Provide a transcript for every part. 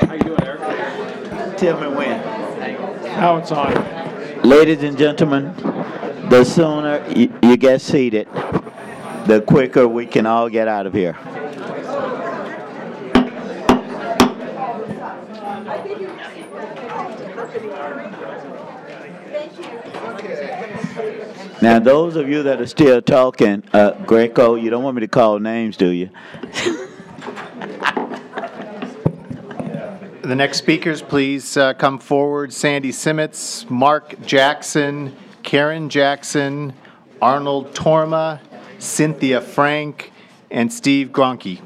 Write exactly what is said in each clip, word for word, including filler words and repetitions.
How you doing, Eric? Tell me when. Now it's on. Ladies and gentlemen, the sooner you, you get seated, the quicker we can all get out of here. Now, those of you that are still talking, uh, Greco, you don't want me to call names, do you? The next speakers, please uh, come forward. Sandy Simmons, Mark Jackson, Karen Jackson, Arnold Torma, Cynthia Frank, and Steve Gronke.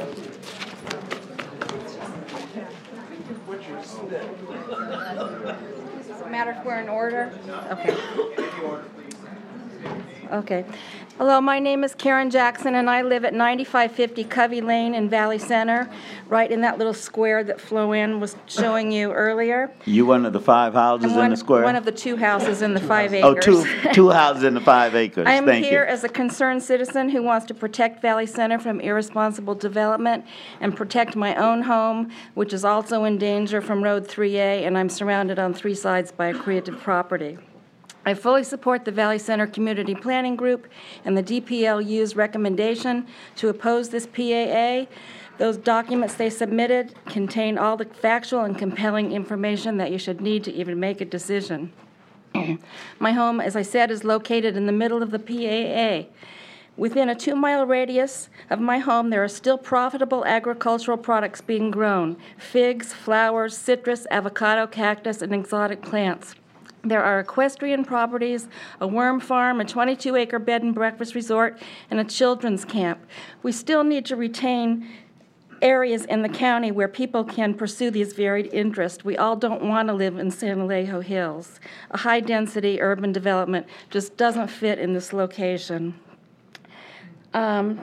Does it matter if we're in order? Okay. Okay. Hello, my name is Karen Jackson, and I live at ninety-five fifty Covey Lane in Valley Center, right in that little square that Flo Ann was showing you earlier. You one of the five houses one, in the square? One of the two houses in the five acres. Oh, two, two houses in the five acres. I am Thank here you. as a concerned citizen who wants to protect Valley Center from irresponsible development and protect my own home, which is also in danger from Road three A, and I'm surrounded on three sides by creative property. I fully support the Valley Center Community Planning Group and the D P L U's recommendation to oppose this P A A. Those documents they submitted contain all the factual and compelling information that you should need to even make a decision. My home, as I said, is located in the middle of the P A A. Within a two-mile radius of my home, there are still profitable agricultural products being grown: figs, flowers, citrus, avocado, cactus, and exotic plants. There are equestrian properties, a worm farm, a twenty-two acre bed and breakfast resort, and a children's camp. We still need to retain areas in the county where people can pursue these varied interests. We all don't want to live in San Alejo Hills. A high-density urban development just doesn't fit in this location. Um,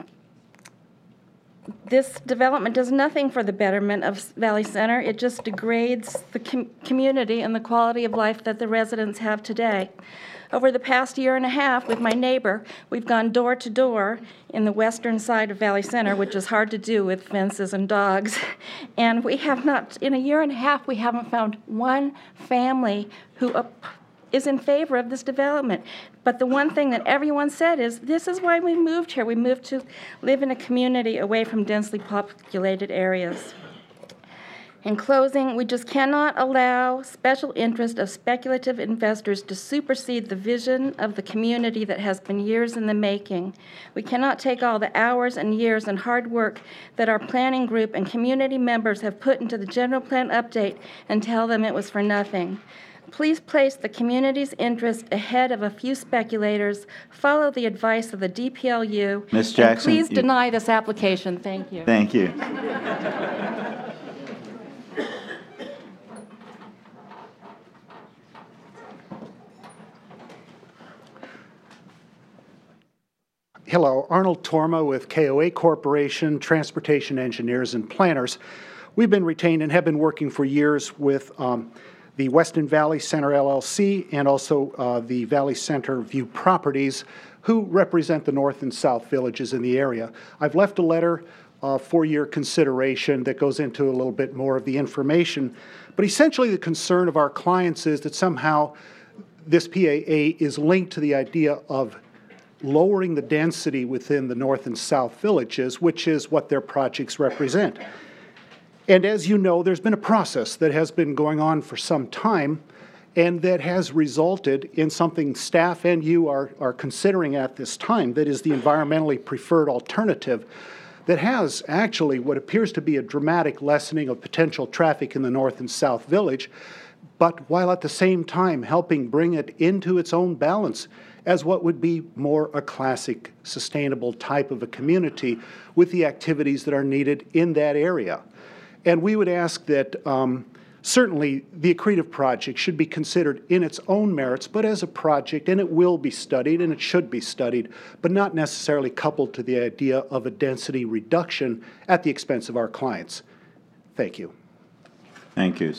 This development does nothing for the betterment of Valley Center. It just degrades the com- community and the quality of life that the residents have today. Over the past year and a half with my neighbor, we've gone door to door in the western side of Valley Center, which is hard to do with fences and dogs. And we have not, in a year and a half, we haven't found one family who uh, is in favor of this development. But the one thing that everyone said is, this is why we moved here. We moved to live in a community away from densely populated areas. In closing, we just cannot allow special interest of speculative investors to supersede the vision of the community that has been years in the making. We cannot take all the hours and years and hard work that our planning group and community members have put into the general plan update and tell them it was for nothing. Please place the community's interest ahead of a few speculators. Follow the advice of the D P L U. Miz Jackson, and please you, deny this application. Thank you. Thank you. Hello, Arnold Torma with K O A Corporation, Transportation Engineers and Planners. We've been retained and have been working for years with um, the Weston Valley Center L L C and also uh, the Valley Center View Properties, who represent the north and south villages in the area. I've left a letter uh, for your consideration that goes into a little bit more of the information, but essentially the concern of our clients is that somehow this P A A is linked to the idea of lowering the density within the north and south villages, which is what their projects represent. And as you know, there's been a process that has been going on for some time and that has resulted in something staff and you are, are considering at this time, that is the environmentally preferred alternative that has actually what appears to be a dramatic lessening of potential traffic in the north and south village, but while at the same time helping bring it into its own balance as what would be more a classic, sustainable type of a community with the activities that are needed in that area. And we would ask that um, certainly the Accretive project should be considered in its own merits, but as a project, and it will be studied, and it should be studied, but not necessarily coupled to the idea of a density reduction at the expense of our clients. Thank you. Thank you, sir.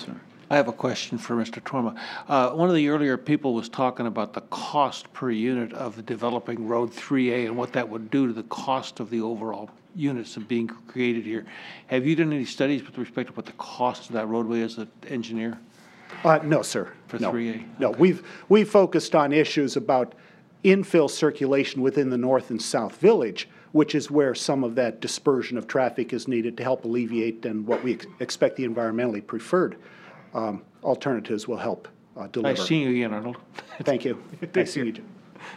I have a question for Mister Torma. Uh, one of the earlier people was talking about the cost per unit of developing Road three A and what that would do to the cost of the overall units of being created here. Have you done any studies with respect to what the cost of that roadway is, as an engineer? Uh, no, sir. For no. three A? No, Okay. we've, we've focused on issues about infill circulation within the north and south village, which is where some of that dispersion of traffic is needed to help alleviate and what we ex expect the environmentally preferred um, alternatives will help uh, deliver. Nice seeing you again, Arnold. Thank you. Nice seeing you, Jim.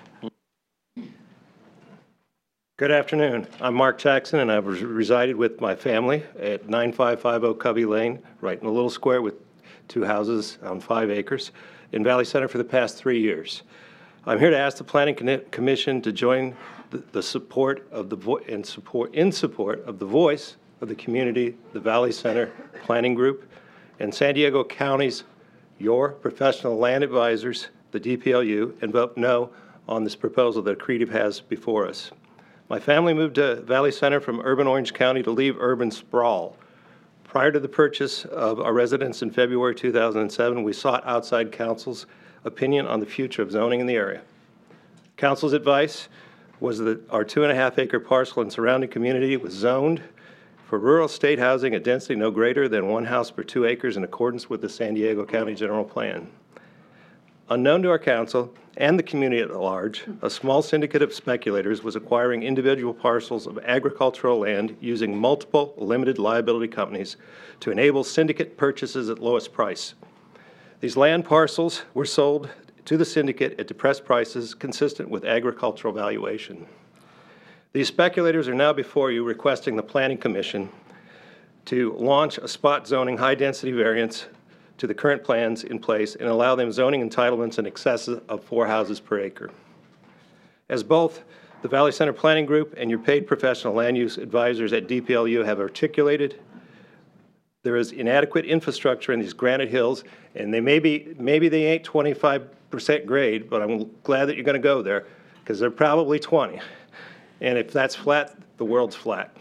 Good afternoon. I'm Mark Jackson, and I've res resided with my family at nine five five zero Covey Lane, right in a little square with two houses on five acres in Valley Center for the past three years. I'm here to ask the Planning Commission to join the, the support of the vo and support in support of the voice of the community, the Valley Center Planning Group, and San Diego County's your professional land advisors, the D P L U, and vote no on this proposal that Accretive has before us. My family moved to Valley Center from urban Orange County to leave urban sprawl. Prior to the purchase of our residence in February two thousand seven, we sought outside counsel's opinion on the future of zoning in the area. Council's advice was that our two and a half acre parcel and surrounding community was zoned for rural state housing at density no greater than one house per two acres in accordance with the San Diego County General Plan. Unknown to our council and the community at large, a small syndicate of speculators was acquiring individual parcels of agricultural land using multiple limited liability companies to enable syndicate purchases at lowest price. These land parcels were sold to the syndicate at depressed prices consistent with agricultural valuation. These speculators are now before you requesting the Planning Commission to launch a spot zoning high-density variance to the current plans in place and allow them zoning entitlements in excess of four houses per acre. As both the Valley Center Planning Group and your paid professional land use advisors at D P L U have articulated, there is inadequate infrastructure in these granite hills, and they may be, maybe they ain't twenty-five percent grade, but I'm glad that you're going to go there because they're probably twenty. And if that's flat, the world's flat.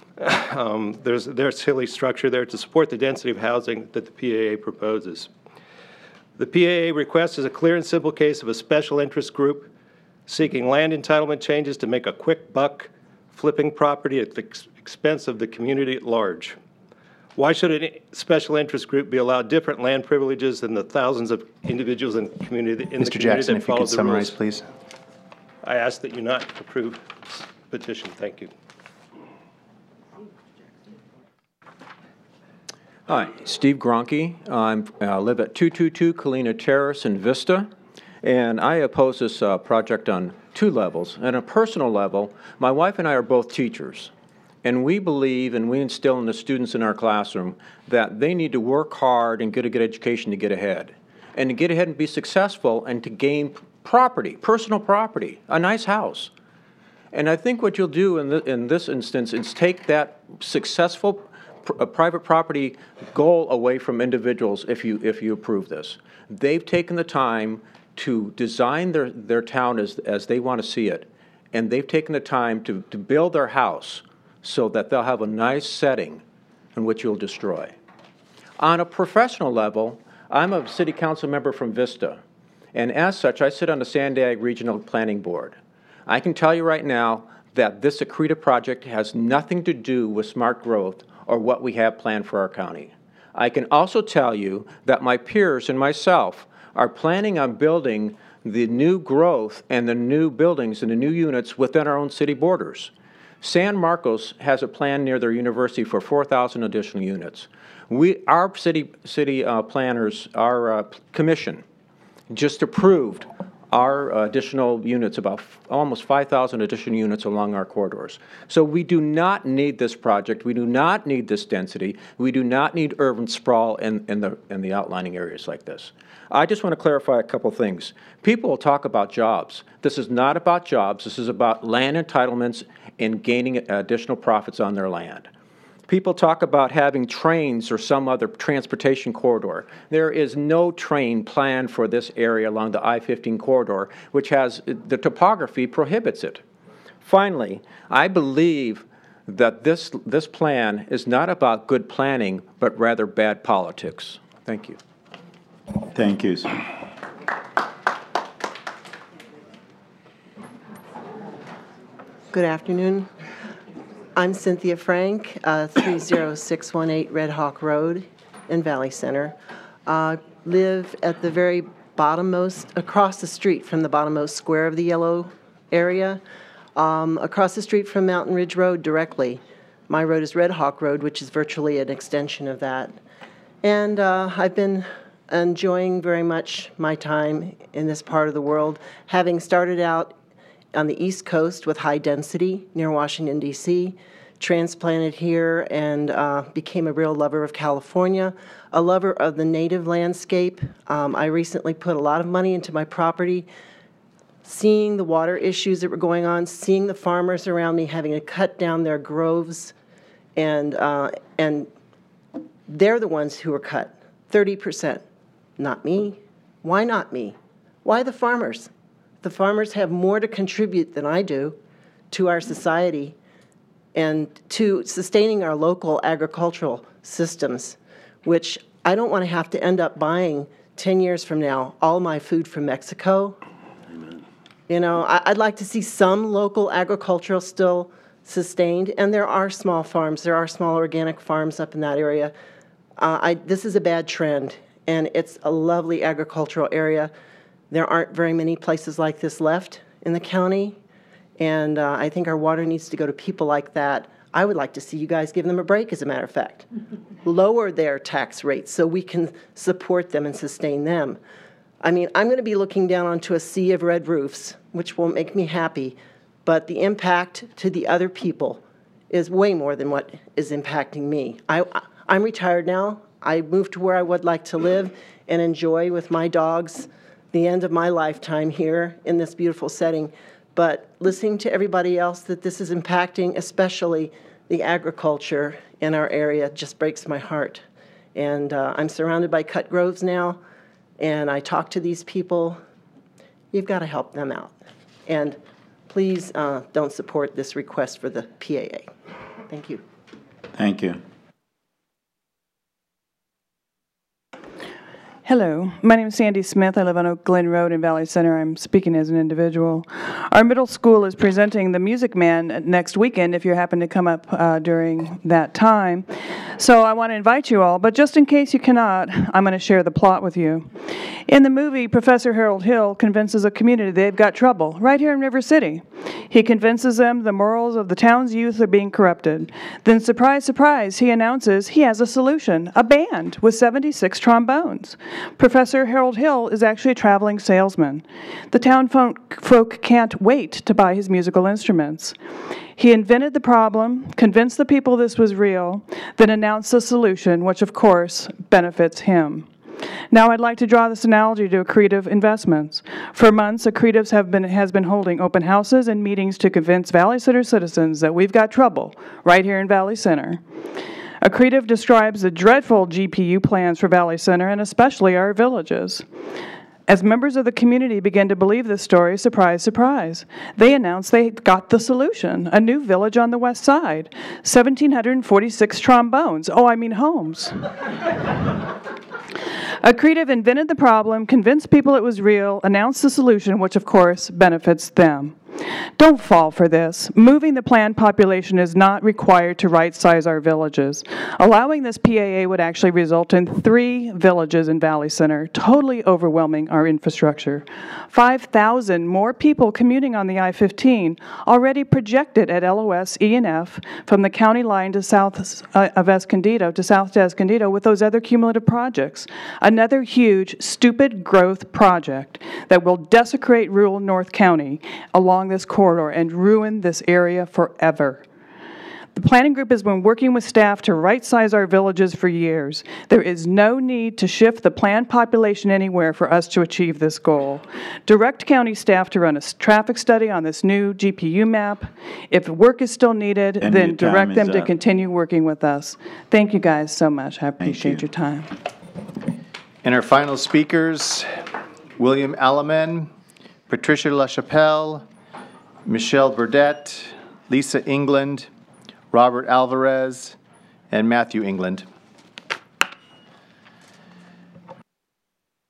Um, there's, there's hilly structure there to support the density of housing that the P A A proposes. The P A A request is a clear and simple case of a special interest group seeking land entitlement changes to make a quick buck, flipping property at the ex expense of the community at large. Why should a special interest group be allowed different land privileges than the thousands of individuals in, community, in Mister the community Jackson, that if you follow could the summarize, rules? please. I ask that you not approve this petition. Thank you. Hi, Steve Gronke. I uh, live at two two two Kalina Terrace in Vista, and I oppose this uh, project on two levels. At a personal level, my wife and I are both teachers, and we believe and we instill in the students in our classroom that they need to work hard and get a good education to get ahead, and to get ahead and be successful and to gain property, personal property, a nice house. And I think what you'll do in, the, in this instance is take that successful a private property goal away from individuals if you if you approve this. They've taken the time to design their, their town as, as they want to see it, and they've taken the time to, to build their house so that they'll have a nice setting in which you'll destroy. On a professional level, I'm a city council member from Vista, and as such, I sit on the San Diego Regional Planning Board. I can tell you right now that this Accretive project has nothing to do with smart growth or what we have planned for our county. I can also tell you that my peers and myself are planning on building the new growth and the new buildings and the new units within our own city borders. San Marcos has a plan near their university for four thousand additional units. We, our city, city uh, planners, our uh, commission, just approved our uh, additional units, about f almost five thousand additional units along our corridors. So we do not need this project. We do not need this density. We do not need urban sprawl in, in, the, in the outlining areas like this. I just want to clarify a couple things. People will talk about jobs. This is not about jobs. This is about land entitlements and gaining additional profits on their land. People talk about having trains or some other transportation corridor. There is no train planned for this area along the I fifteen corridor, which has, the topography prohibits it. Finally, I believe that this, this plan is not about good planning, but rather bad politics. Thank you. Thank you, sir. Good afternoon. I'm Cynthia Frank, uh, three oh six one eight Red Hawk Road in Valley Center. Uh, live at the very bottommost, across the street from the bottommost square of the yellow area, um, across the street from Mountain Ridge Road directly. My road is Red Hawk Road, which is virtually an extension of that. And uh, I've been enjoying very much my time in this part of the world, having started out on the East Coast with high density near Washington, D C, transplanted here and uh, became a real lover of California, a lover of the native landscape. Um, I recently put a lot of money into my property, seeing the water issues that were going on, seeing the farmers around me having to cut down their groves, and, uh, and they're the ones who were cut, thirty percent. Not me. Why not me? Why the farmers? The farmers have more to contribute than I do to our society and to sustaining our local agricultural systems, which I don't want to have to end up buying ten years from now all my food from Mexico. Amen. You know, I'd like to see some local agricultural still sustained, and there are small farms. There are small organic farms up in that area. Uh, I, this is a bad trend, and it's a lovely agricultural area. There aren't very many places like this left in the county, and uh, I think our water needs to go to people like that. I would like to see you guys give them a break, as a matter of fact. Lower their tax rates so we can support them and sustain them. I mean, I'm going to be looking down onto a sea of red roofs, which will make me happy, but the impact to the other people is way more than what is impacting me. I, I'm retired now. I moved to where I would like to live and enjoy with my dogs the end of my lifetime here in this beautiful setting. But listening to everybody else that this is impacting, especially the agriculture in our area, just breaks my heart. And uh, I'm surrounded by cut groves now, and I talk to these people. You've got to help them out. And please uh, don't support this request for the P A A. Thank you. Thank you. Hello, my name is Sandy Smith. I live on Oak Glen Road in Valley Center. I'm speaking as an individual. Our middle school is presenting The Music Man next weekend if you happen to come up uh, during that time. So I want to invite you all, but just in case you cannot, I'm going to share the plot with you. In the movie, Professor Harold Hill convinces a community they've got trouble right here in River City. He convinces them the morals of the town's youth are being corrupted. Then, surprise, surprise, he announces he has a solution, a band with seventy-six trombones. Professor Harold Hill is actually a traveling salesman. The town folk can't wait to buy his musical instruments. He invented the problem, convinced the people this was real, then announced the solution, which of course benefits him. Now I'd like to draw this analogy to Accretive Investments. For months, Accretives have been, has been holding open houses and meetings to convince Valley Center citizens that we've got trouble right here in Valley Center. Accretive describes the dreadful G P U plans for Valley Center and especially our villages. As members of the community begin to believe this story, surprise, surprise, they announced they got the solution, a new village on the west side, one thousand seven hundred forty-six trombones, oh, I mean homes. Accretive invented the problem, convinced people it was real, announced the solution, which of course benefits them. Don't fall for this. Moving the planned population is not required to right-size our villages. Allowing this P A A would actually result in three villages in Valley Center, totally overwhelming our infrastructure. five thousand more people commuting on the I fifteen, already projected at L O S E and F from the county line to south uh, of Escondido to south to Escondido with those other cumulative projects. Another huge, stupid growth project that will desecrate rural North County along this corridor and ruin this area forever. The planning group has been working with staff to right-size our villages for years. There is no need to shift the planned population anywhere for us to achieve this goal. Direct county staff to run a traffic study on this new G P U map. If work is still needed, And then your time direct them is to up. continue working with us. Thank you guys so much. I appreciate you. your time. And our final speakers, William Alaman, Patricia LaChapelle, Michelle Burdette, Lisa England, Robert Alvarez, and Matthew England.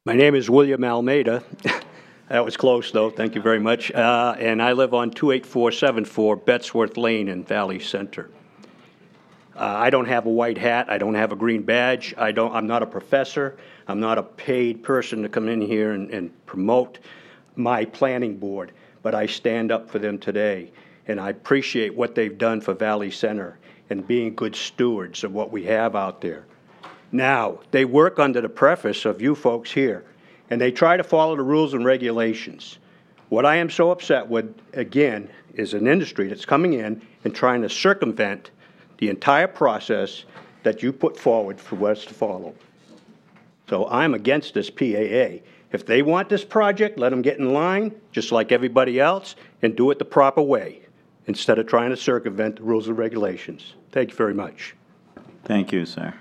My name is William Almeida. That was close, though. Thank you very much. Uh, and I live on two eight four seven four Betsworth Lane in Valley Center. Uh, I don't have a white hat. I don't have a green badge. I don't, I'm not a professor. I'm not a paid person to come in here and, and promote my planning board, but I stand up for them today. And I appreciate what they've done for Valley Center and being good stewards of what we have out there. Now, they work under the preface of you folks here, and they try to follow the rules and regulations. What I am so upset with, again, is an industry that's coming in and trying to circumvent the entire process that you put forward for us to follow. So I'm against this P A A. If they want this project, let them get in line, just like everybody else, and do it the proper way, instead of trying to circumvent the rules and regulations. Thank you very much. Thank you, sir.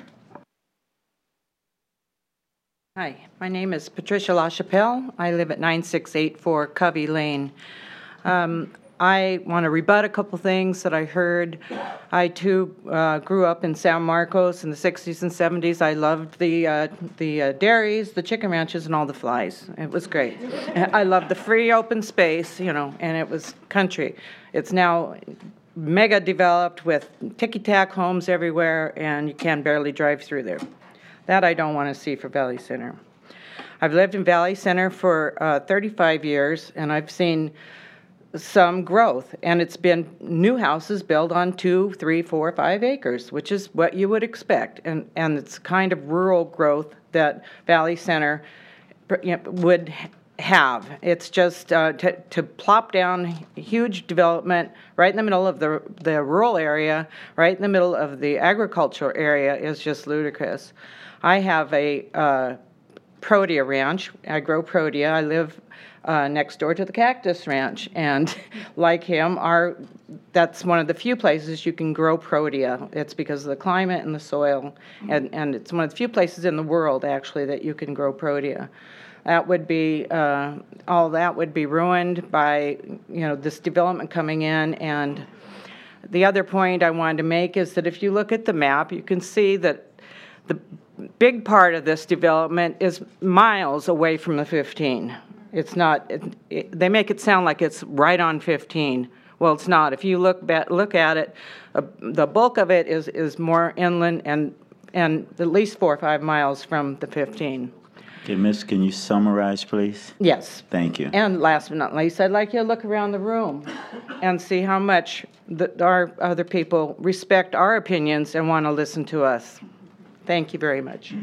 Hi, my name is Patricia LaChapelle. I live at nine six eight four Covey Lane. Um, I want to rebut a couple things that I heard. I, too, uh, grew up in San Marcos in the sixties and seventies. I loved the, uh, the uh, dairies, the chicken ranches, and all the flies. It was great. I loved the free open space, you know, and it was country. It's now mega developed with ticky-tack homes everywhere, and you can barely drive through there. That I don't want to see for Valley Center. I've lived in Valley Center for uh, thirty-five years, and I've seen some growth, and it's been new houses built on two, three, four, five acres, which is what you would expect, and and it's kind of rural growth that Valley Center you know, would have. It's just uh, to, to plop down huge development right in the middle of the the rural area, right in the middle of the agricultural area is just ludicrous. I have a uh, Protea ranch. I grow Protea. I live Uh, next door to the Cactus Ranch, and like him, our that's one of the few places you can grow Protea. It's because of the climate and the soil, and, and it's one of the few places in the world, actually, that you can grow Protea. That would be, uh, all that would be ruined by, you know, this development coming in. And the other point I wanted to make is that if you look at the map, you can see that the big part of this development is miles away from the fifteen. It's not, it, it, they make it sound like it's right on fifteen. Well, it's not. If you look back, look at it, uh, the bulk of it is, is more inland and, and at least four or five miles from the fifteen. Okay, Miss, can you summarize, please? Yes. Thank you. And last but not least, I'd like you to look around the room and see how much the, our other people respect our opinions and want to listen to us. Thank you very much.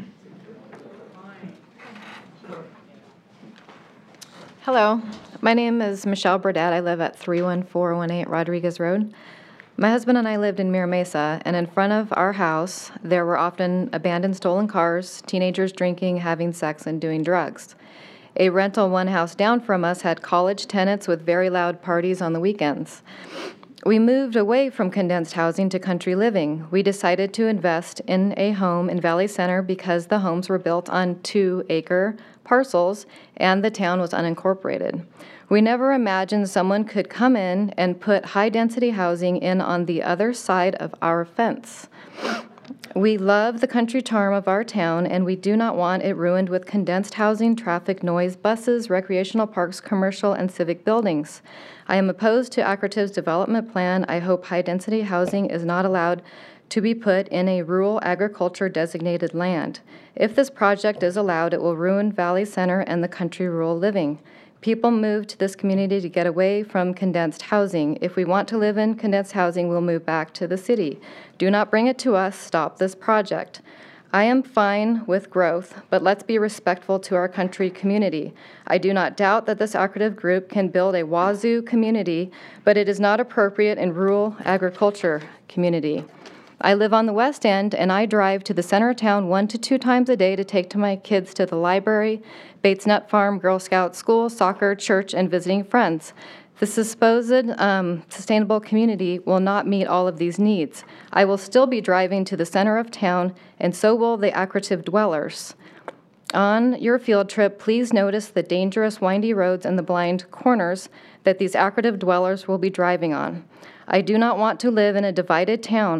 Hello, my name is Michelle Burdett. I live at three one four one eight Rodriguez Road. My husband and I lived in Mira Mesa, and in front of our house, there were often abandoned stolen cars, teenagers drinking, having sex, and doing drugs. A rental one house down from us had college tenants with very loud parties on the weekends. We moved away from condensed housing to country living. We decided to invest in a home in Valley Center because the homes were built on two-acre parcels and the town was unincorporated. We never imagined someone could come in and put high-density housing in on the other side of our fence. We love the country charm of our town, and we do not want it ruined with condensed housing, traffic, noise, buses, recreational parks, commercial, and civic buildings. I am opposed to Acretive's development plan. I hope high-density housing is not allowed to be put in a rural agriculture designated land. If this project is allowed, it will ruin Valley Center and the country rural living. People move to this community to get away from condensed housing. If we want to live in condensed housing, we'll move back to the city. Do not bring it to us. Stop this project. I am fine with growth, but let's be respectful to our country community. I do not doubt that this Acretive group can build a wazoo community, but it is not appropriate in rural agriculture community. I live on the West End, and I drive to the center of town one to two times a day to take to my kids to the library, Bates Nut Farm, Girl Scout school, soccer, church, and visiting friends. The supposed um, sustainable community will not meet all of these needs. I will still be driving to the center of town, and so will the Acretive dwellers. On your field trip, please notice the dangerous windy roads and the blind corners that these Acretive dwellers will be driving on. I do not want to live in a divided town.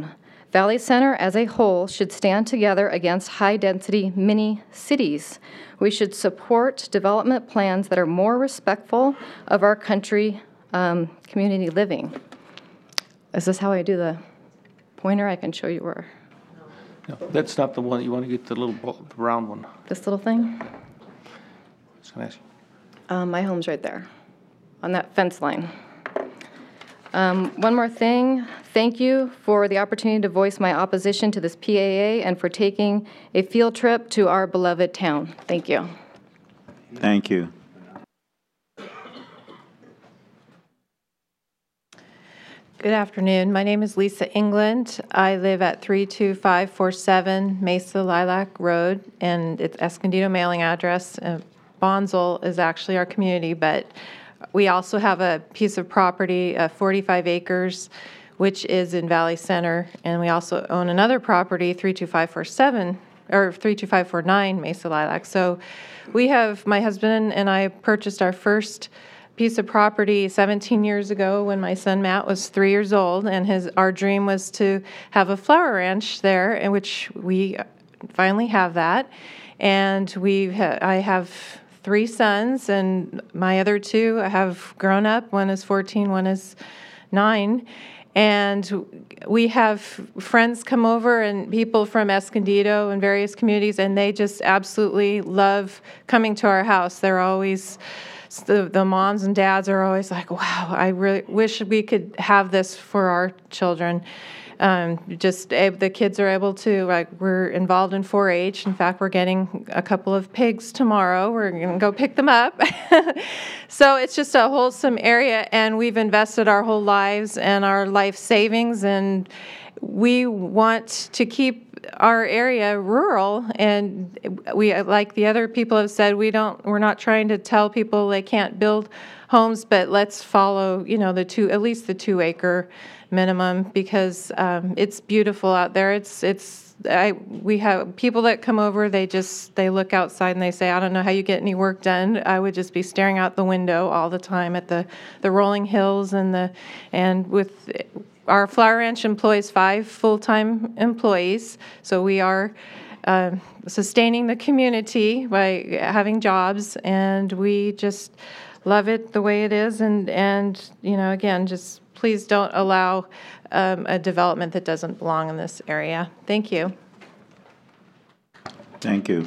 Valley Center as a whole should stand together against high-density mini-cities. We should support development plans that are more respectful of our country um, community living. Is this how I do the pointer? I can show you where. No, that's not the one. You want to get the little ball, the round one. This little thing? Just gonna ask you. Um, my home's right there on that fence line. Um, one more thing. Thank you for the opportunity to voice my opposition to this P A A and for taking a field trip to our beloved town. Thank you. Thank you. Good afternoon. My name is Lisa England. I live at three two five four seven Mesa Lilac Road, and it's Escondido mailing address. Uh, Bonsall is actually our community, but we also have a piece of property, uh, forty-five acres, which is in Valley Center, and we also own another property, three two five four seven, or three two five four nine Mesa Lilac. So we have, my husband and I purchased our first piece of property seventeen years ago when my son Matt was three years old, and his our dream was to have a flower ranch there, in which we finally have that. And we ha- I have three sons, and my other two have grown up. One is fourteen, one is nine. And we have friends come over and people from Escondido and various communities, and they just absolutely love coming to our house. They're always, the, the moms and dads are always like, wow, I really wish we could have this for our children. Um, just uh, the kids are able to, like, we're involved in four H. In fact, we're getting a couple of pigs tomorrow. We're going to go pick them up. So it's just a wholesome area, and we've invested our whole lives and our life savings, and we want to keep our area rural. And we, like the other people have said, we don't, we're not trying to tell people they can't build homes, but let's follow, you know, the two, at least the two acre minimum, because um, it's beautiful out there. It's it's I we have people that come over. They just they look outside and they say, I don't know how you get any work done. I would just be staring out the window all the time at the the rolling hills and the and with our flower ranch employs five full-time employees, so we are uh, sustaining the community by having jobs, and we just love it the way it is. And and you know, again, just please don't allow um, a development that doesn't belong in this area. Thank you. Thank you.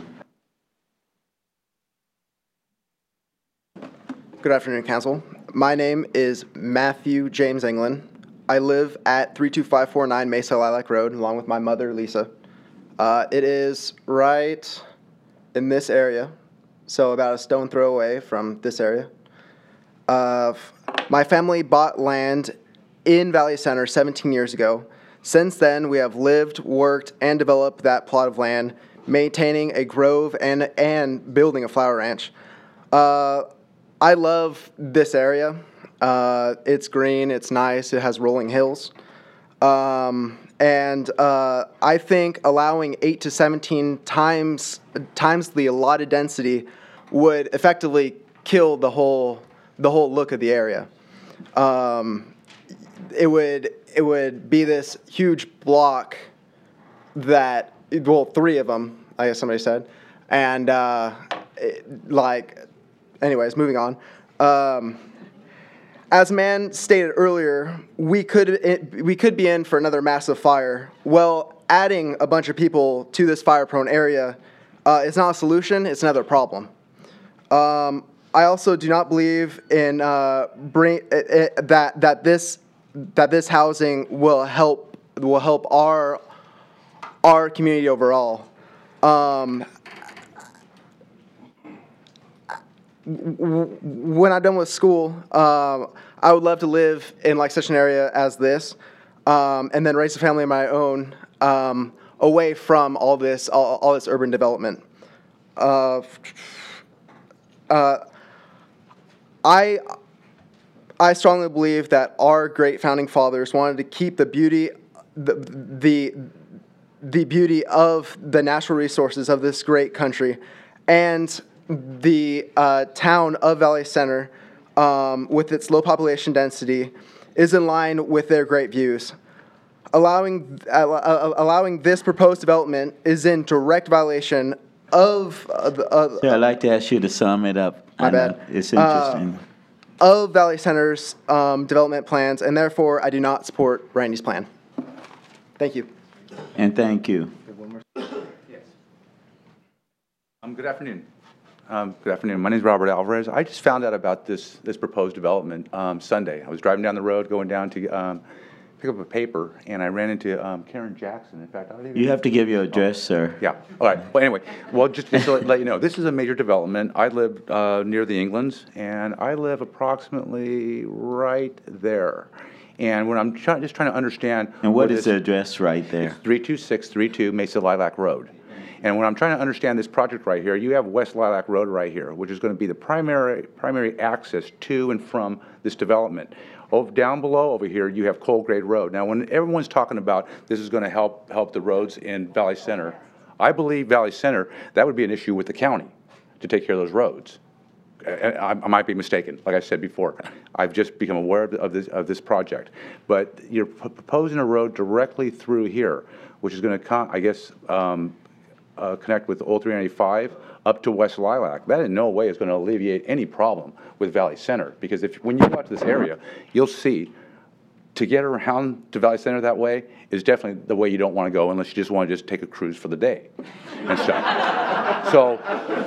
Good afternoon, Council. My name is Matthew James England. I live at three two five four nine Mesa Lilac Road, along with my mother, Lisa. Uh, it is right in this area, so about a stone throw away from this area. Uh, my family bought land in Valley Center seventeen years ago. Since then, we have lived, worked, and developed that plot of land, maintaining a grove and, and building a flower ranch. Uh, I love this area. Uh, it's green, it's nice, it has rolling hills. Um, and uh, I think allowing eight to seventeen times, times the allotted density would effectively kill the whole, the whole look of the area. Um, It would it would be this huge block that, well, three of them, I guess somebody said, and uh, it, like, anyways, moving on. Um, as man stated earlier, we could it, we could be in for another massive fire. Well, adding a bunch of people to this fire-prone area uh, is not a solution; it's another problem. Um, I also do not believe in uh, bring it, it, that that this. that this housing will help will help our our community overall. Um, w- when I'm done with school, um, I would love to live in like such an area as this, um, and then raise a family of my own, um, away from all this all, all this urban development. Uh, uh, I. I strongly believe that our great founding fathers wanted to keep the beauty, the, the, the beauty of the natural resources of this great country, and the uh, town of Valley Center, um, with its low population density, is in line with their great views. allowing uh, uh, allowing this proposed development is in direct violation of uh, the, uh, So I'd like to ask you to sum it up. My I know bad. It's interesting. uh, of Valley Center's um, development plans, and therefore I do not support Randy's plan. Thank you. And thank you. Um, good afternoon. Um, good afternoon. My name is Robert Alvarez. I just found out about this this proposed development um, Sunday. I was driving down the road, going down to um, pick up a paper, and I ran into um, Karen Jackson. In fact, I don't even You have to give your address, sir. Yeah. All right. Well, anyway, well, just, just to let, let you know, this is a major development. I live uh, near the Englands, and I live approximately right there. And when I'm try, just trying to understand, And what where is this- the address right there? three two six three two Mesa Lilac Road. And when I'm trying to understand this project right here, you have West Lilac Road right here, which is going to be the primary primary access to and from this development. Over, down below over here, you have Colgrade Road. Now, when everyone's talking about this is going to help help the roads in Valley Center, I believe Valley Center, that would be an issue with the county to take care of those roads. I, I might be mistaken, like I said before. I've just become aware of, the, of, this, of this project. But you're p- proposing a road directly through here, which is going to, con- I guess, um, uh, connect with Old three ninety-five up to West Lilac. That in no way is going to alleviate any problem with Valley Center, because if when you go out to this area, you'll see to get around to Valley Center that way is definitely the way you don't want to go unless you just want to just take a cruise for the day and stuff. So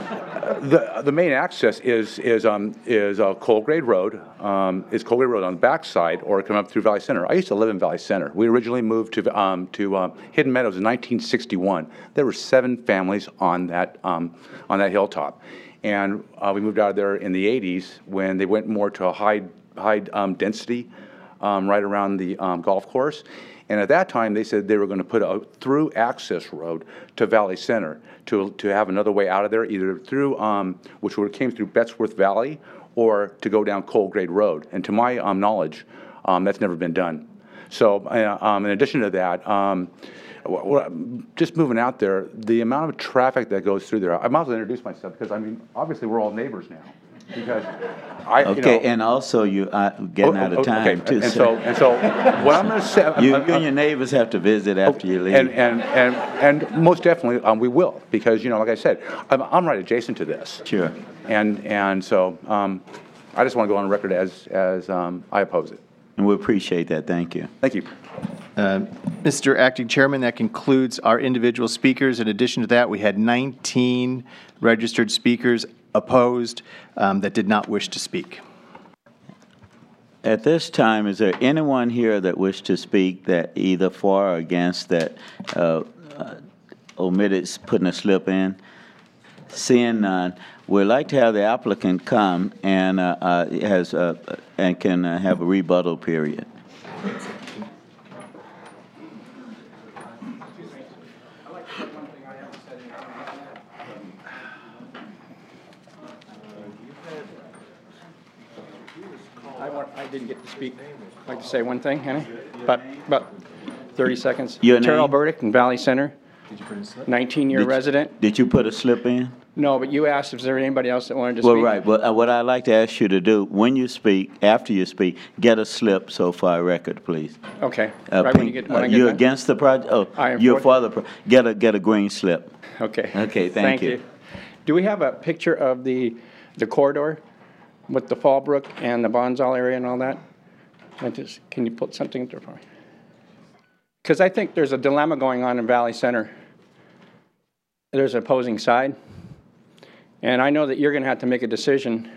uh, the the main access is is um is uh, Colgrade Road. Um, is Colgrade Road on the backside, or come up through Valley Center. I used to live in Valley Center. We originally moved to um to um, Hidden Meadows in nineteen sixty-one. There were seven families on that um on that hilltop, and uh, we moved out of there in the eighties when they went more to a high high um, density. Um, right around the um, golf course. And at that time, they said they were going to put a through access road to Valley Center to to have another way out of there, either through, um, which would came through Betsworth Valley, or to go down Colgrade Road. And to my um, knowledge, um, that's never been done. So uh, um, in addition to that, um, w- w- just moving out there, the amount of traffic that goes through there, I might as well introduce myself, because, I mean, obviously we're all neighbors now. Because I, you Okay, know, and also you are getting Oh, out oh, of time, okay. too, And sir. so, and so, what I'm going to say, You, uh, you and your neighbors have to visit after you leave. and and and and most definitely, um, we will, because you know, like I said, I'm, I'm right adjacent to this. Sure. And and so, um, I just want to go on record as as um, I oppose it. And we appreciate that. Thank you. Thank you. Uh, Mister Acting Chairman, that concludes our individual speakers. In addition to that, we had nineteen registered speakers opposed um, that did not wish to speak. At this time, is there anyone here that wished to speak that either for or against that uh, uh, omitted putting a slip in? Seeing none, we'd like to have the applicant come and uh, uh, has uh, and can uh, have a rebuttal period. I, want, I didn't get to speak. I'd like to say one thing, Henny. About, about thirty seconds. Your Terrell name? Burdick in Valley Center. nineteen-year Did- resident. Did you put a slip in? No, but you asked if there anybody else that wanted to Well, speak. right. Well, uh, what I'd like to ask you to do, when you speak, after you speak, get a slip so for our record, please. Okay. Uh, Right when pink- you get- when uh, I get You're done? against the project? Oh, I am you're for- for the, pro- get a, get a green slip. Okay. Okay, thank you. Do we have a picture of the, the corridor with the Fallbrook and the Bonzal area and all that? I just, can you put something there for me? Because I think there's a dilemma going on in Valley Center. There's an opposing side. And I know that you're going to have to make a decision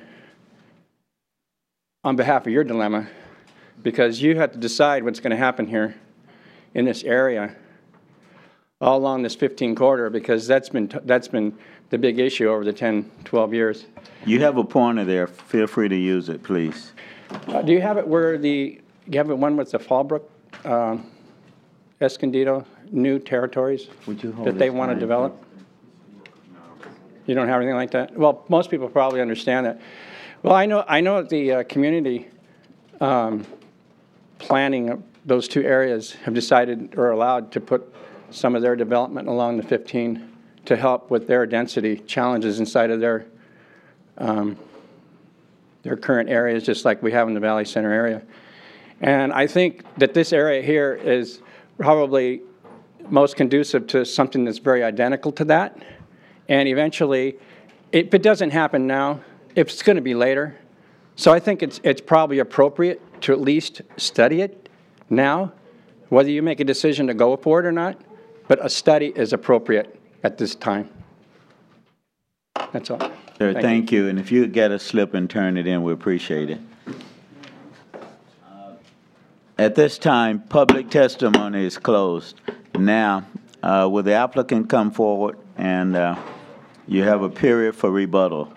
on behalf of your dilemma, because you have to decide what's going to happen here in this area all along this fifteen corridor, because that's been, that's been the big issue over the ten, twelve years. You have a pointer there. Feel free to use it, please. Uh, Do you have it where the, you have it one with the Fallbrook, um, Escondido, new territories Would you hold that they this want to line, develop? You don't have anything like that? Well, most people probably understand that. Well, I know, I know the uh, community um, planning of those two areas have decided or allowed to put some of their development along the fifteen to help with their density challenges inside of their um, their current areas, just like we have in the Valley Center area. And I think that this area here is probably most conducive to something that's very identical to that. And eventually, if it doesn't happen now, it's going to be later. So I think it's it's probably appropriate to at least study it now, whether you make a decision to go for it or not. But a study is appropriate at this time. That's all. Sir, Thank thank you. And if you get a slip and turn it in, we appreciate it. At this time, public testimony is closed. Now, uh, will the applicant come forward, and uh, you have a period for rebuttal.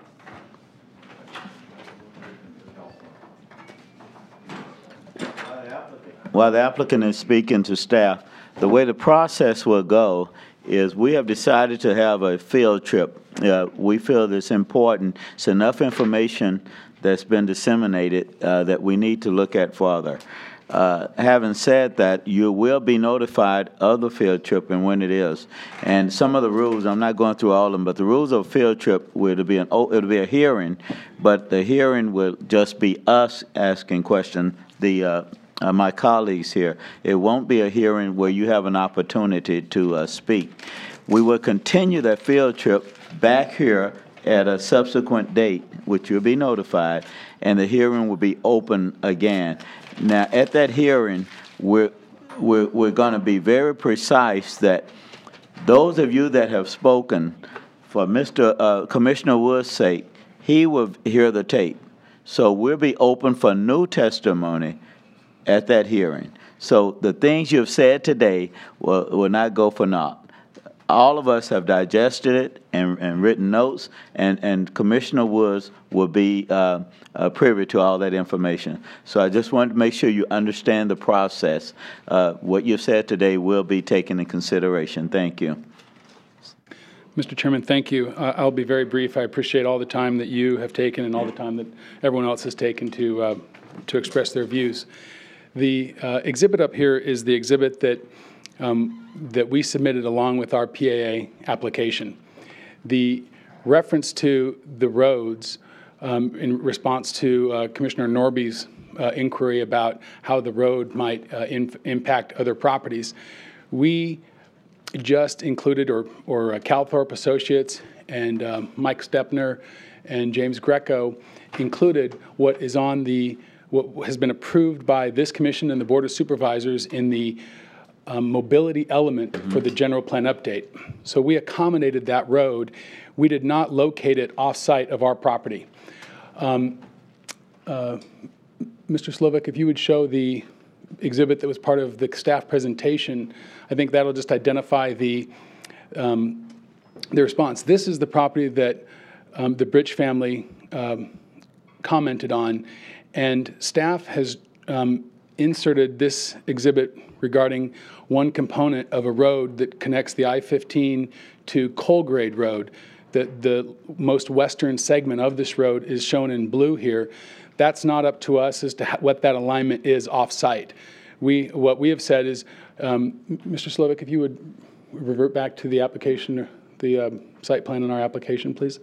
While the applicant is speaking to staff, the way the process will go is we have decided to have a field trip. Uh, we feel it's important. It's enough information that's been disseminated uh, that we need to look at further. Uh, having said that, you will be notified of the field trip and when it is. And some of the rules, I'm not going through all of them, but the rules of a field trip will be an it'll be a hearing, but the hearing will just be us asking questions. The uh, uh, my colleagues here. It won't be a hearing where you have an opportunity to uh, speak. We will continue that field trip back here at a subsequent date, which you'll be notified, and the hearing will be open again. Now, at that hearing, we're, we're, we're going to be very precise that those of you that have spoken, for Mister Uh, Commissioner Wood's sake, he will hear the tape. So we'll be open for new testimony at that hearing. So the things you've said today will, will not go for naught. All of us have digested it and, and written notes, and, and Commissioner Woods will be uh, uh, privy to all that information. So I just wanted to make sure you understand the process. Uh, what you've said today will be taken in consideration. Thank you. Mister Chairman, thank you. Uh, I'll be very brief. I appreciate all the time that you have taken and all the time that everyone else has taken to, uh, to express their views. The uh, exhibit up here is the exhibit that Um, that we submitted along with our P A A application. The reference to the roads um, in response to uh, Commissioner Norby's uh, inquiry about how the road might uh, in, impact other properties, we just included, or, or uh, Calthorpe Associates and uh, Mike Stepner and James Greco included what is on the, what has been approved by this commission and the Board of Supervisors in the Um, mobility element for the general plan update. So we accommodated that road. We did not locate it off-site of our property. Um, uh, Mister Slovik, if you would show the exhibit that was part of the staff presentation, I think that'll just identify the, um, the response. This is the property that um, the Britch family um, commented on, and staff has um, inserted this exhibit regarding one component of a road that connects the I fifteen to Colgrade Road. The, the most western segment of this road is shown in blue here. That's not up to us as to what that alignment is off-site. We, what we have said is, um, Mister Slovik, if you would revert back to the application, the uh, site plan in our application, please.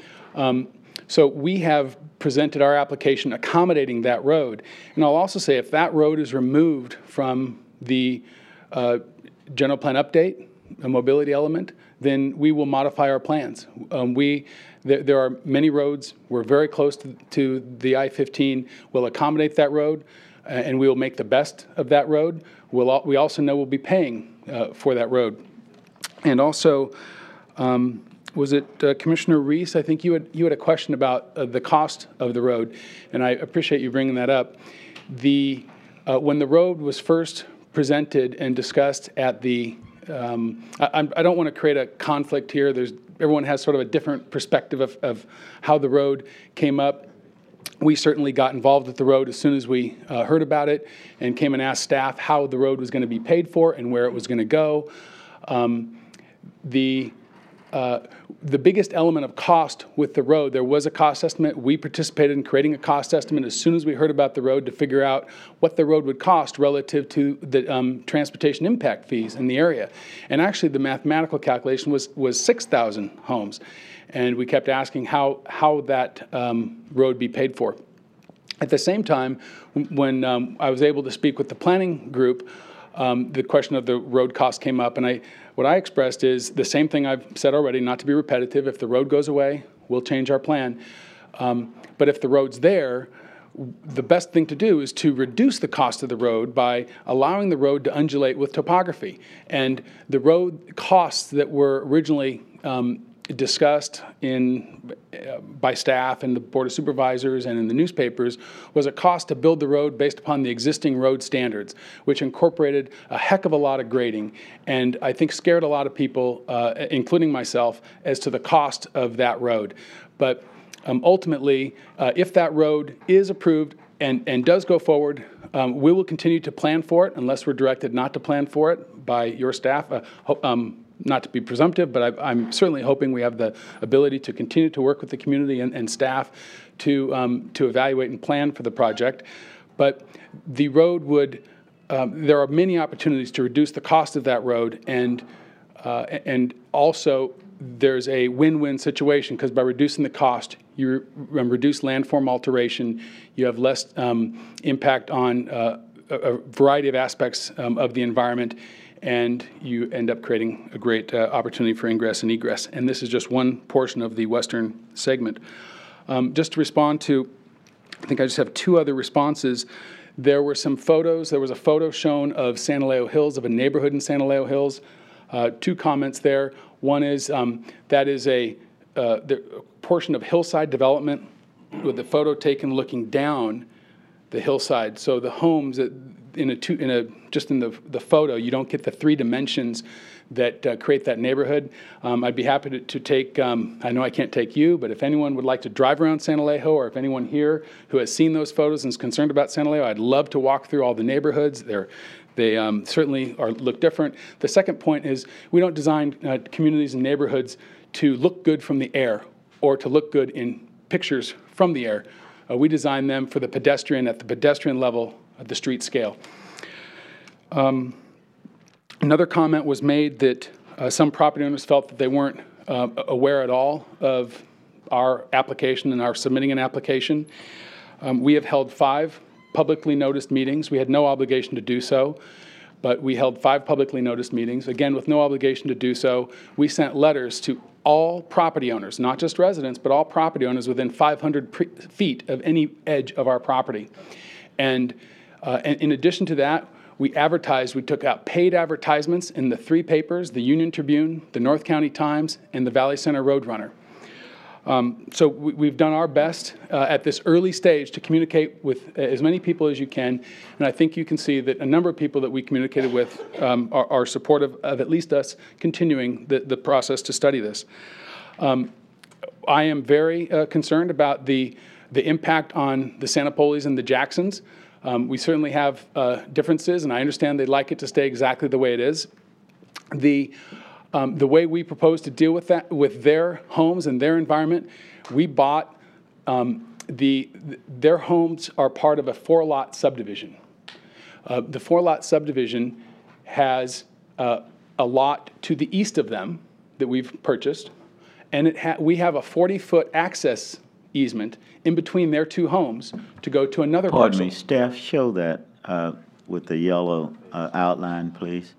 Um, So we have presented our application accommodating that road. And I'll also say if that road is removed from the uh, general plan update, a mobility element, then we will modify our plans. Um, we, th there are many roads. We're very close to, to the I fifteen. We'll accommodate that road, uh, and we will make the best of that road. We'll al we also know we'll be paying uh, for that road. And also, um, was it uh, Commissioner Reese? I think you had you had a question about uh, the cost of the road, and I appreciate you bringing that up. The uh, when the road was first presented and discussed at the, um, I, I don't want to create a conflict here. There's everyone has sort of a different perspective of, of how the road came up. We certainly got involved with the road as soon as we uh, heard about it, and came and asked staff how the road was going to be paid for and where it was going to go. Um, the Uh, the biggest element of cost with the road, there was a cost estimate. We participated in creating a cost estimate as soon as we heard about the road to figure out what the road would cost relative to the um, transportation impact fees in the area. And actually the mathematical calculation was, was six thousand homes. And we kept asking how, how that um, road be paid for. At the same time, when um, I was able to speak with the planning group, um, the question of the road cost came up, and I, what I expressed is the same thing I've said already, not to be repetitive. If the road goes away, we'll change our plan. Um, but if the road's there, the best thing to do is to reduce the cost of the road by allowing the road to undulate with topography. And the road costs that were originally um, discussed in uh, by staff and the Board of Supervisors and in the newspapers was a cost to build the road based upon the existing road standards, which incorporated a heck of a lot of grading, and I think scared a lot of people, uh, including myself, as to the cost of that road. But Um, ultimately, uh, if that road is approved and, and does go forward, um, we will continue to plan for it unless we're directed not to plan for it by your staff. Uh, ho- um, not to be presumptive, but I, I'm certainly hoping we have the ability to continue to work with the community and, and staff to, um, to evaluate and plan for the project. But the road would, um, there are many opportunities to reduce the cost of that road, and, uh, and also there's a win-win situation, because by reducing the cost, you re- reduce landform alteration, you have less um, impact on uh, a, a variety of aspects um, of the environment, and you end up creating a great uh, opportunity for ingress and egress. And this is just one portion of the western segment. Um, just to respond to, I think I just have two other responses. There were some photos. There was a photo shown of Santa Leo Hills, of a neighborhood in Santa Leo Hills. Uh, two comments there. One is um, that is a, uh, the, a portion of hillside development with the photo taken looking down the hillside. So the homes that in a two, in a just in the the photo, you don't get the three dimensions that uh, create that neighborhood. Um, I'd be happy to, to take. Um, I know I can't take you, but if anyone would like to drive around Santa Alejo, or if anyone here who has seen those photos and is concerned about Santa Alejo, I'd love to walk through all the neighborhoods. They're They um, certainly are look different. The second point is we don't design uh, communities and neighborhoods to look good from the air or to look good in pictures from the air. Uh, we design them for the pedestrian at the pedestrian level at the street scale. Um, another comment was made that uh, some property owners felt that they weren't uh, aware at all of our application and our submitting an application. Um, we have held five publicly noticed meetings. We had no obligation to do so, but we held five publicly noticed meetings, again, with no obligation to do so. We sent letters to all property owners, not just residents, but all property owners within five hundred pre- feet of any edge of our property. And, uh, and in addition to that, we advertised, we took out paid advertisements in the three papers, the Union Tribune, the North County Times, and the Valley Center Roadrunner. Um, so we, we've done our best uh, at this early stage to communicate with as many people as you can, and I think you can see that a number of people that we communicated with um, are, are supportive of at least us continuing the, the process to study this. Um, I am very uh, concerned about the, the impact on the Santapolis and the Jacksons. Um, we certainly have uh, differences, and I understand they'd like it to stay exactly the way it is. The Um, the way we propose to deal with that, with their homes and their environment, we bought um, the, their homes are part of a four-lot subdivision. Uh, the four-lot subdivision has uh, a lot to the east of them that we've purchased, and it ha- we have a forty-foot access easement in between their two homes to go to another Pardon parcel. me, staff, show that uh, with the yellow uh, outline, please.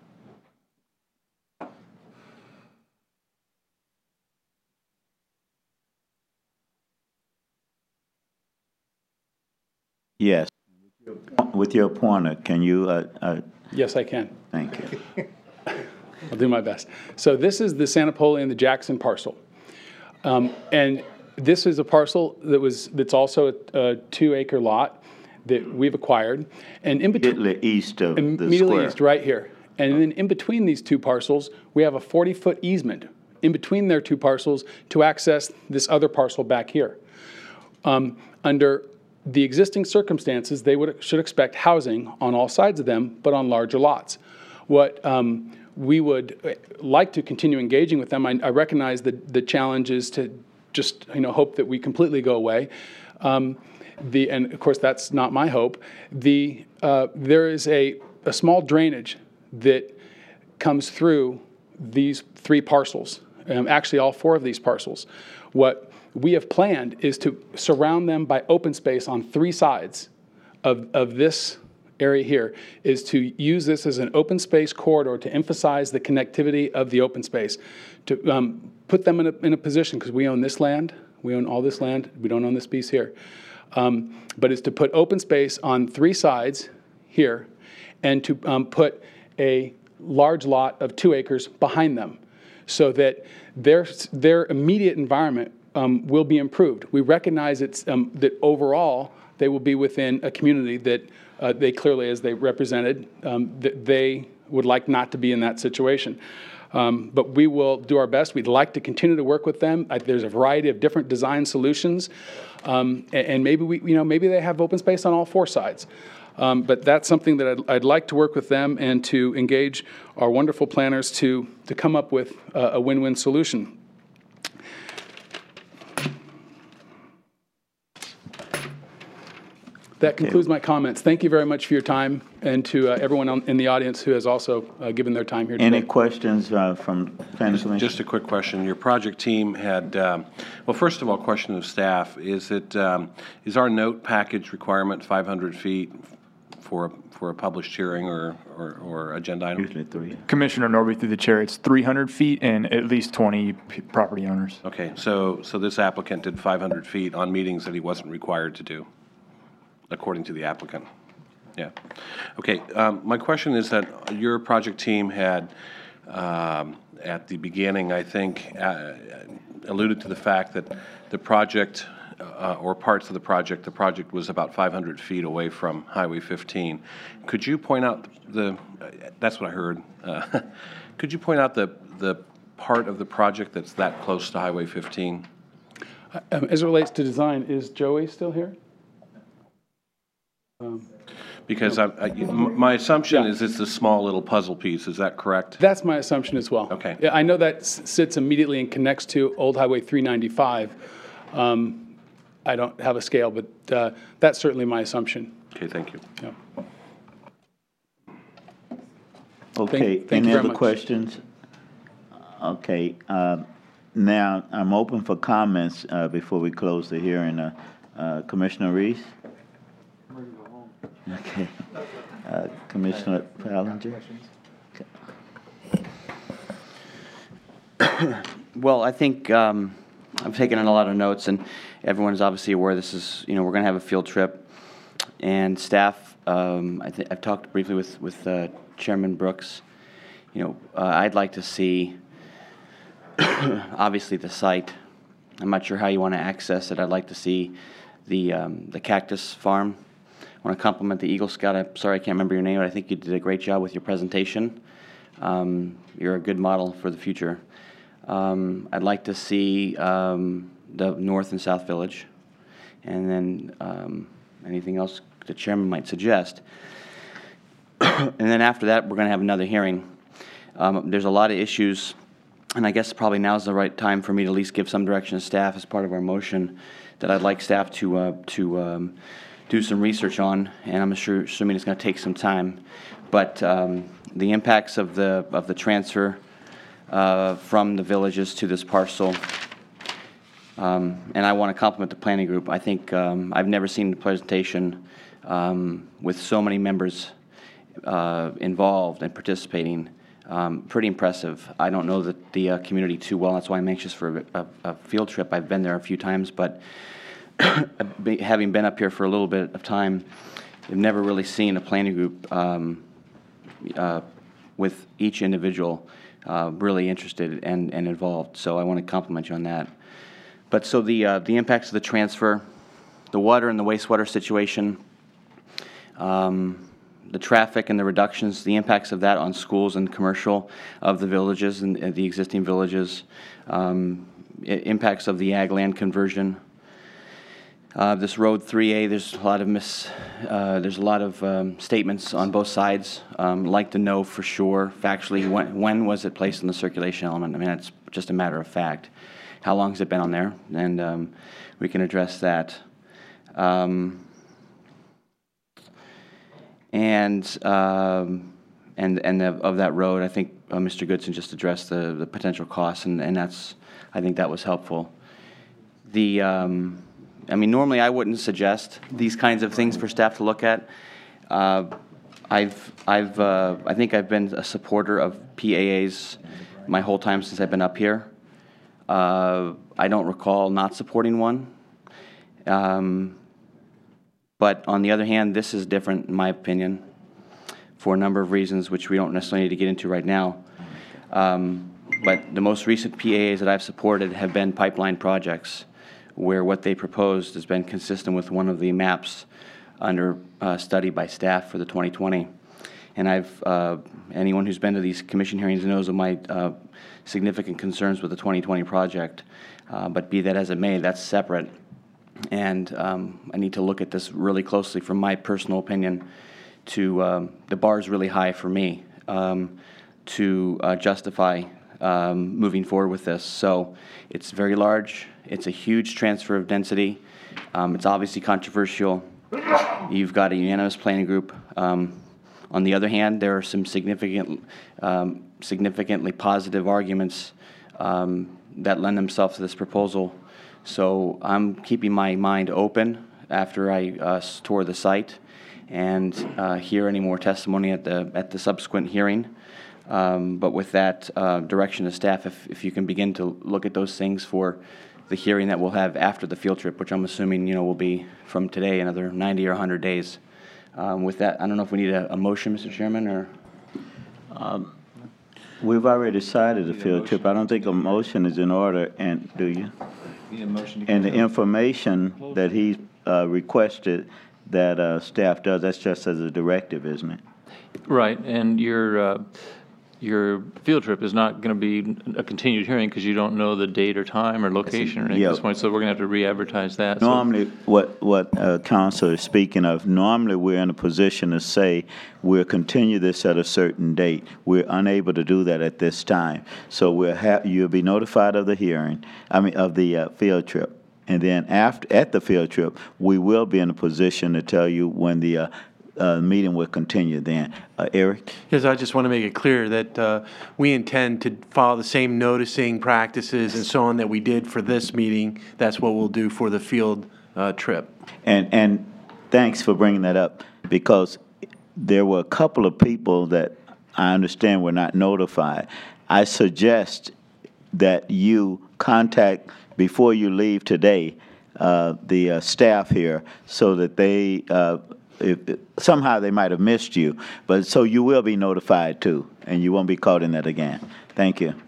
Yes. With your pointer, can you? Uh, uh, Yes, I can. Thank you. I'll do my best. So this is the Santapoli and the Jackson parcel. Um, and this is a parcel that was that's also a, a two-acre lot that we've acquired. And in between, immediately east of the immediately square. east, right here. And then in between these two parcels, we have a forty-foot easement in between their two parcels to access this other parcel back here. Um, under the existing circumstances, they would should expect housing on all sides of them, but on larger lots. What um, we would like to continue engaging with them. I, I recognize the the challenge is to just you know hope that we completely go away. Um, the and of course that's not my hope. The uh, there is a a small drainage that comes through these three parcels. Um, actually, all four of these parcels. What we have planned is to surround them by open space on three sides of, of this area here is to use this as an open space corridor to emphasize the connectivity of the open space, to um, put them in a, in a position, because we own this land, we own all this land, we don't own this piece here, um, but it's to put open space on three sides here and to um, put a large lot of two acres behind them so that their, their immediate environment um, will be improved. We recognize it's, um, that overall they will be within a community that uh, they clearly, as they represented, um, that they would like not to be in that situation. Um, but we will do our best. We'd like to continue to work with them. I, there's a variety of different design solutions, um, and, and maybe we, you know, maybe they have open space on all four sides. Um, but that's something that I'd, I'd like to work with them and to engage our wonderful planners to to come up with uh, a win-win solution. That concludes my comments. Thank you very much for your time, and to uh, everyone on, in the audience who has also uh, given their time here today. Any questions uh, from Planning Commission? Just a quick question. Your project team had, um, well, first of all, question of staff. Is it, um, is our note package requirement five hundred feet for, a- for a published hearing or, or, or agenda item? Usually three. Commissioner Norby, through the chair, it's three hundred feet and at least twenty p- property owners. Okay, so, so this applicant did five hundred feet on meetings that he wasn't required to do, according to the applicant. Yeah. Okay, um, my question is that your project team had, um, at the beginning, I think, uh, alluded to the fact that the project, uh, or parts of the project, the project was about five hundred feet away from Highway fifteen. Could you point out the, that's what I heard. Uh, could you point out the, the part of the project that's that close to Highway fifteen? Um, as it relates to design, is Joey still here? Um, Because I, I, m- my assumption is it's a small little puzzle piece. Is that correct? That's my assumption as well. Okay. Yeah, I know that s- sits immediately and connects to Old Highway three ninety-five. Um, I don't have a scale, but uh, that's certainly my assumption. Okay, thank you. Yeah. Okay, thank any you very other much. questions? Okay, uh, now I'm open for comments uh, before we close the hearing. Uh, uh, Commissioner Reese? Okay. Uh, Commissioner Ballinger? Well, I think um, I've taken in a lot of notes, and everyone is obviously aware this is, you know, we're going to have a field trip. And staff, um, I think I've talked briefly with, with uh, Chairman Brooks. You know, uh, I'd like to see, obviously, the site. I'm not sure how you want to access it. I'd like to see the, um, the cactus farm. I want to compliment the Eagle Scout. I'm sorry I can't remember your name, but I think you did a great job with your presentation. Um, you're a good model for the future. Um, I'd like to see um, the North and South Village, and then um, anything else the chairman might suggest. And then after that, we're going to have another hearing. Um, there's a lot of issues, and I guess probably now's the right time for me to at least give some direction to staff as part of our motion that I'd like staff to uh, to um, do some research on, and I'm sure assuming it's going to take some time. But um, the impacts of the of the transfer uh, from the villages to this parcel, um, and I want to compliment the planning group. I think um, I've never seen a presentation um, with so many members uh, involved and participating. Um, pretty impressive. I don't know the, the uh, community too well. That's why I'm anxious for a, a, a field trip. I've been there a few times, but having been up here for a little bit of time, I've never really seen a planning group um, uh, with each individual uh, really interested and, and involved. So I want to compliment you on that. But so the uh, the impacts of the transfer, the water and the wastewater situation, um, the traffic and the reductions, the impacts of that on schools and commercial of the villages and, and the existing villages, um, i- impacts of the ag land conversion. Uh, this road three A, there's a lot of mis, uh, there's a lot of um, statements on both sides. Um, like to know for sure, factually, when, when was it placed in the circulation element? I mean, it's just a matter of fact. How long has it been on there? And um, we can address that. Um, and um, and and the, of that road, I think uh, Mister Goodson just addressed the the potential costs, and and that's, I think that was helpful. The um, I mean, normally I wouldn't suggest these kinds of things for staff to look at, uh, I've, I've, uh, I think I've been a supporter of P A As my whole time since I've been up here. Uh, I don't recall not supporting one. Um, but on the other hand, this is different, in my opinion, for a number of reasons, which we don't necessarily need to get into right now. Um, but the most recent P A As that I've supported have been pipeline projects, where what they proposed has been consistent with one of the maps under uh, study by staff for the twenty twenty. And I've, uh, anyone who's been to these commission hearings knows of my uh, significant concerns with the twenty twenty project. Uh, but be that as it may, that's separate. And um, I need to look at this really closely from my personal opinion to, um, the bar is really high for me um, to uh, justify um, moving forward with this. So it's very large. It's a huge transfer of density. Um, it's obviously controversial. You've got a unanimous planning group. Um, on the other hand, there are some significant, um, significantly positive arguments um, that lend themselves to this proposal. So I'm keeping my mind open after I uh, tour the site and uh, hear any more testimony at the at the subsequent hearing. Um, but with that uh, direction of staff, if, if you can begin to look at those things for the hearing that we'll have after the field trip, which I'm assuming, you know, will be from today, another ninety or one hundred days. Um, with that, I don't know if we need a, a motion, Mister Chairman, or? Um, we've already decided the field trip. I don't think a motion is in order, and do you? Need a motion to And the information that he uh, requested that uh, staff does, that's just as a directive, isn't it? Right, and your, uh, your field trip is not going to be a continued hearing because you don't know the date or time or location or anything at this point, so we're going to have to re-advertise that. So- Normally, what, what uh, council is speaking of, normally we're in a position to say we'll continue this at a certain date. We're unable to do that at this time. So we'll have, you'll be notified of the hearing, I mean, of the uh, field trip. And then after, at the field trip, we will be in a position to tell you when the uh, Uh, meeting will continue then. Uh, Eric? Yes, I just want to make it clear that uh, we intend to follow the same noticing practices and so on that we did for this meeting. That's what we'll do for the field uh, trip. And, and thanks for bringing that up, because there were a couple of people that I understand were not notified. I suggest that you contact, before you leave today, uh, the uh, staff here so that they uh, If, if, somehow they might have missed you, but so you will be notified too, and you won't be caught in that again. Thank you.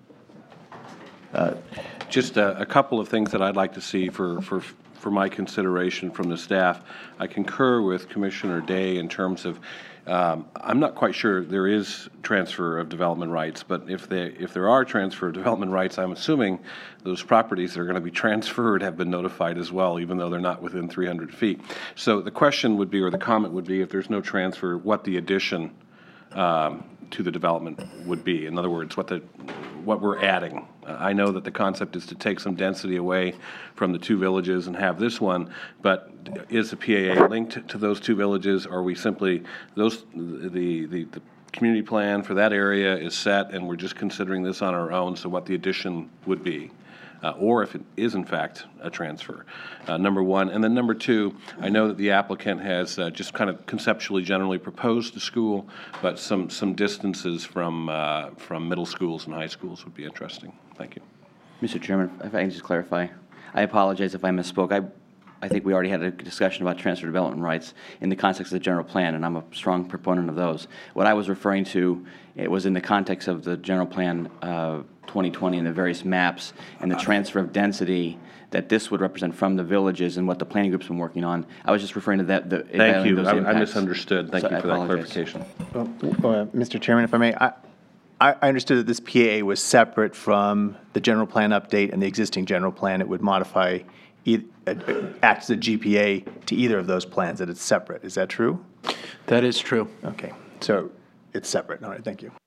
Uh, Just a, a couple of things that I'd like to see for, for, for my consideration from the staff. I concur with Commissioner Day in terms of, um, I'm not quite sure there is transfer of development rights, but if, they, if there are transfer of development rights, I'm assuming those properties that are going to be transferred have been notified as well, even though they're not within three hundred feet. So the question would be, or the comment would be, if there's no transfer, what the addition um, to the development would be. In other words, what the what we're adding. Uh, I know that the concept is to take some density away from the two villages and have this one, but is the P A A linked to those two villages, or are we simply, those the, the, the community plan for that area is set and we're just considering this on our own, so what the addition would be? Uh, or if it is in fact a transfer, uh, number one. And then number two, I know that the applicant has uh, just kind of conceptually generally proposed the school, but some, some distances from, uh, from middle schools and high schools would be interesting. Thank you. Mister Chairman, if I can just clarify, I apologize if I misspoke. I, I think we already had a discussion about transfer development rights in the context of the general plan, and I'm a strong proponent of those. What I was referring to, it was in the context of the general plan uh, twenty twenty and the various maps and the transfer of density that this would represent from the villages and what the planning group's been working on. I was just referring to that. The, Thank you. those I, I impacts. misunderstood. Thank So you I for that apologize. clarification. Well, uh, Mister Chairman, if I may, I, I understood that this P A A was separate from the general plan update and the existing general plan. It would modify, e uh, act as a G P A to either of those plans, that it's separate. Is that true? That is true. Okay, so it's separate. All right, thank you.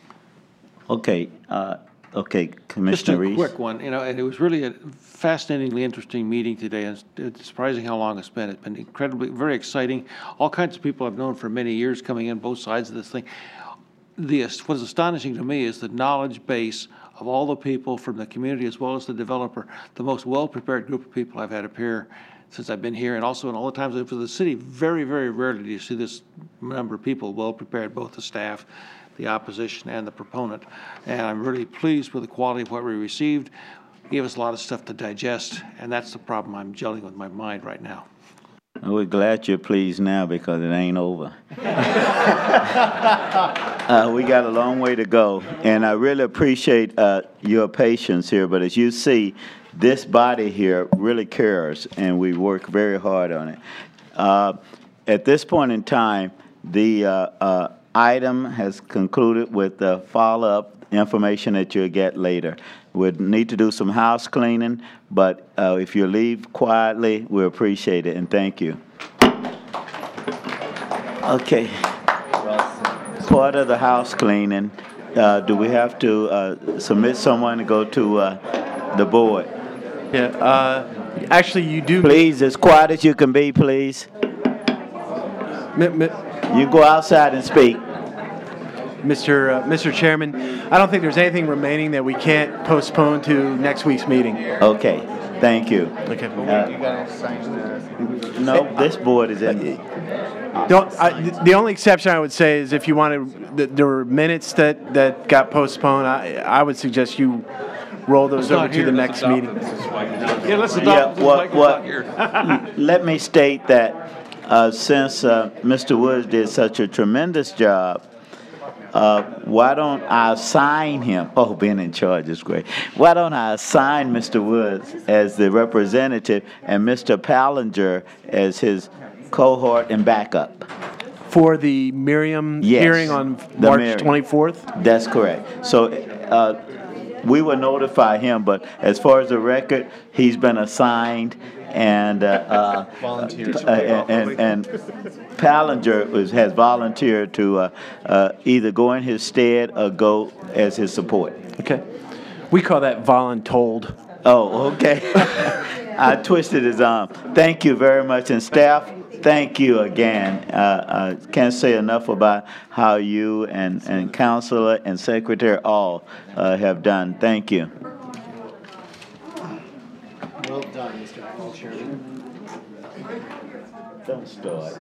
Okay, uh, okay, Just Commissioner a Reese. quick one, you know, and it was really a fascinatingly interesting meeting today, and it's- it's surprising how long it's been. It's been incredibly, very exciting. All kinds of people I've known for many years coming in, both sides of this thing. The, what's astonishing to me is the knowledge base of all the people from the community as well as the developer, the most well-prepared group of people I've had appear since I've been here, and also in all the times I've been for the city. Very, very rarely do you see this number of people well-prepared, both the staff, the opposition, and the proponent. And I'm really pleased with the quality of what we received. Gave us a lot of stuff to digest, and that's the problem I'm gelling with my mind right now. We're glad you're pleased now because it ain't over. uh, we got a long way to go, and I really appreciate uh, your patience here. But as you see, this body here really cares, and we work very hard on it. Uh, at this point in time, the uh, uh, item has concluded with the follow-up information that you'll get later. We need to do some house cleaning, but uh, if you leave quietly, we appreciate it, and thank you. Okay. Part of the house cleaning, uh, do we have to uh, submit someone to go to uh, the board? Yeah, uh, actually, you do. Please, as quiet as you can be, please. M- m- you go outside and speak. Mister Uh, Mister Chairman, I don't think there's anything remaining that we can't postpone to next week's meeting. Okay, thank you. Okay. Uh, no, this board is in. Don't, I, the only exception I would say is if you wanted, th- there were minutes that, that got postponed, I, I would suggest you roll those over to the next meeting. Yeah, let's Yeah, adopt what, what, let me state that uh, since uh, Mister Woods did such a tremendous job, Uh, why don't I assign him? Oh, being in charge is great. Why don't I assign Mister Woods as the representative and Mister Pallinger as his cohort and backup? For the Miriam Yes, hearing on the March Miriam. twenty-fourth? That's correct. So uh, we will notify him, but as far as the record, he's been assigned, and uh, uh, Volunteers. uh, and, and, and Pallinger was, has volunteered to uh, uh, either go in his stead or go as his support. Okay. We call that voluntold. Oh, okay. I twisted his arm. Thank you very much. And staff, thank you again. Uh, I can't say enough about how you and, and counselor and secretary all uh, have done. Thank you. Well done, Mister Chairman. Don't start.